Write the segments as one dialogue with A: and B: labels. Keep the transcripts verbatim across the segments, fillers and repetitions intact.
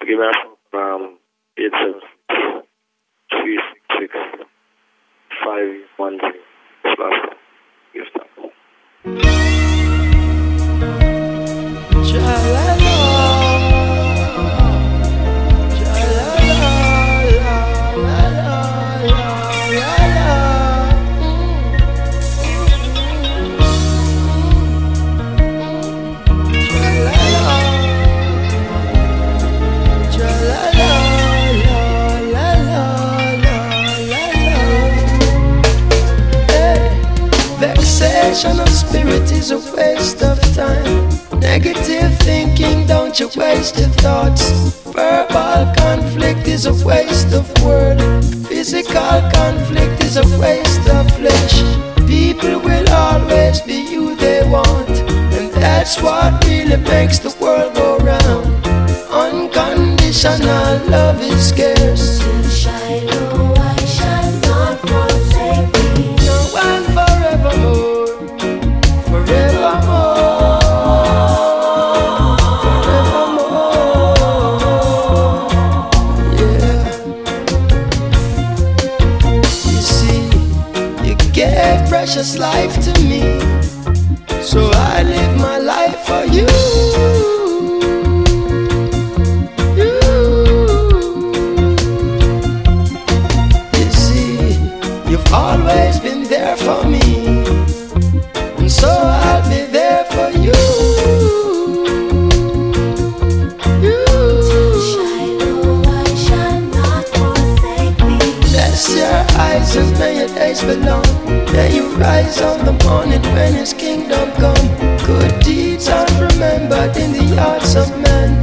A: Give me a um, eight seven three six six five one zero slash give that.
B: Vexation of spirit is a waste of time. Negative thinking, don't you waste your thoughts. Verbal conflict is a waste of word. Physical conflict is a waste of flesh. People will always be who they want, and that's what really makes the world go round. Unconditional love is scarce.
C: To Shiloh I shall not forsake thee.
B: No one forevermore. Precious life to me, so I live my life for you. You, you see, you've always been there for me, and so I'll be there for you. You,
C: To Shiloh I shall not forsake thee.
B: bless your eyes and may your days belong. May you rise on the morning when his kingdom come. Good deeds are remembered in the hearts of men.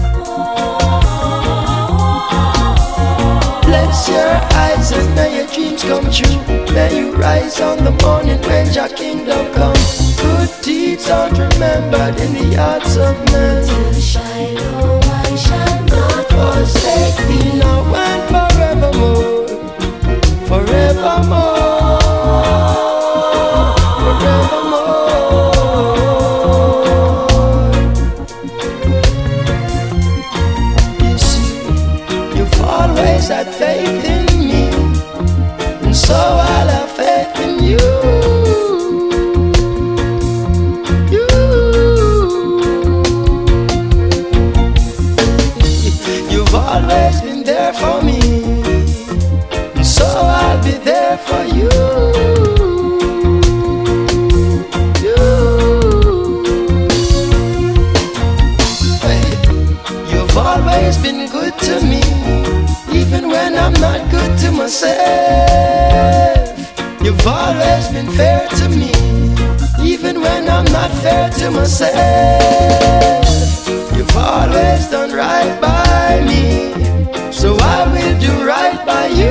B: Bless your eyes and may your dreams come true. May you rise on the morning when your kingdom come. Good deeds are remembered in the hearts of men.
C: To Shiloh I shall not forsake thee.
B: Now and forevermore, forevermore. Had faith in me, and so I'll have faith in you. You, you've always been there for me, and so I'll be there for you. You, hey, you've always been good to me. Even when I'm not good to myself, you've always been fair to me. Even when I'm not fair to myself, you've always done right by me, so I will do right by you.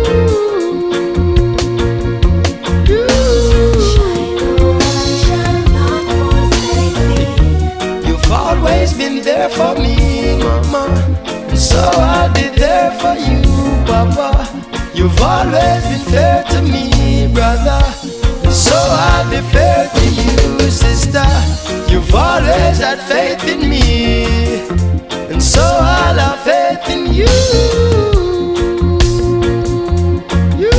B: You,
C: Shiloh I shall not forsake thee.
B: you've always been there for me, mama, so I'll be there for you, Papa. You've always been fair to me, brother, so I'll be fair to you, sister. You've always had faith in me, and so I'll have faith in you. You,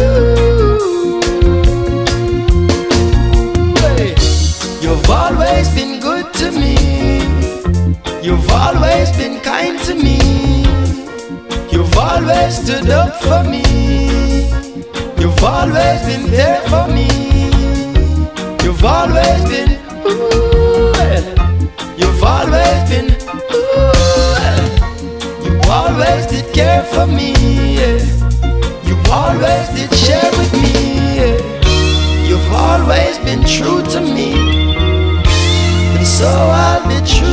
B: hey, you've always been good to me. You've always been kind to me. You've always stood up for me. You've always been there for me. You've always been, ooh, you've always been, ooh, you always did care for me. You always did share with me. You've always been true to me, and so I'll be true.